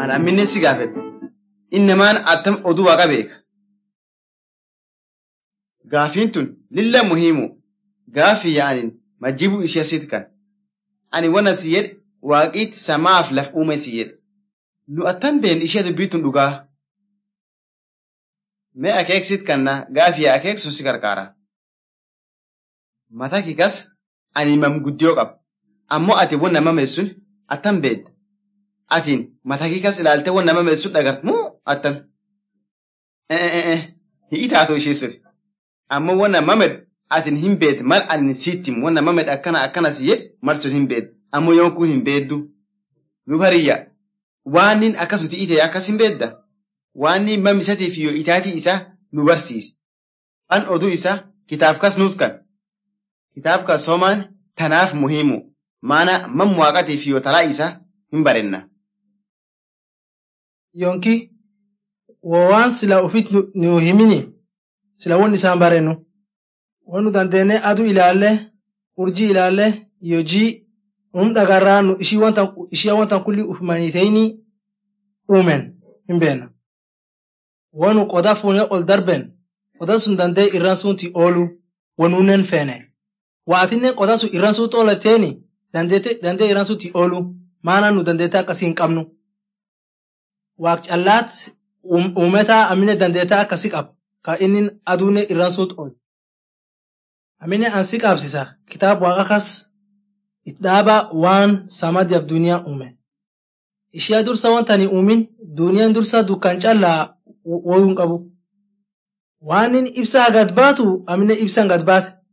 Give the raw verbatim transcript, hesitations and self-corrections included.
An amminen si gaafedha. Innamaan attam oduu waaqa beeka. Gaafiin tun lilla muhiimu. Gaafii yaa'aniin majjibuu ishee siit kan. Ani wana si jedhe waaqiitti samaaf laf uume si jedhe. Nu attan been ishee dubbiitun dhugaa. Mee akeeksit kanna gaafii akeeksu si gargaara. Mataa kikas ani mam guddiyoo qaba. Ammoo ati wan nama meessun attan beedda. Atiin mataa kikas ilaaltee wan nama meessun dhagart moo attan? Hi'i taatoo ishee sirri. Ammoo wan nama medhu atin hin beed mal ani sittim wan nama medhu akkana akkana si jedhe mal sun hin beed. Ammoo yoon kun hin beeddu. Nu hariyya. Waanin akkasuti ite akkas hin beedda. Waanni mamisaatiif yoo itaatii isaa nu barsiise. Waan oduu isaa kitaab kas nuut kan. Kitaab kan somaan tanaaf muhiimu. Maana mam waaqatiif yoo talaa isaa hin barenna. Yonki waan sila ufit nu himini sila won isaan barennu. Wanu dandeenye aduu ilaalle urjii ilaalle yoo jii um dhagarraanu ishii wanta ishii wanta kulli ufmaniteyni uumen hin beena. Wanu qoda fuunee ol darben qoda sun dandee irraan sunti oolu wanuunen feene. Waatinne qoda sun irraan sunti oolateeni dandeete dandee irraan sunti oolu maana nu dandeete akkasii hin qabnu. Waaq callaat uumetaa amine dandeete akkasii qaba ka inni aduune irraan sunti oolu. Amine ansi qabsisa kitaab waaqa kas itdaaba waan samadiyaaf duniyaa uume. Ishee dursa wantani uumin duniyaan dursa dukkan callaa woyuun qabu. Waan inni ibsaa gad baatu amine ibsaan gad baate.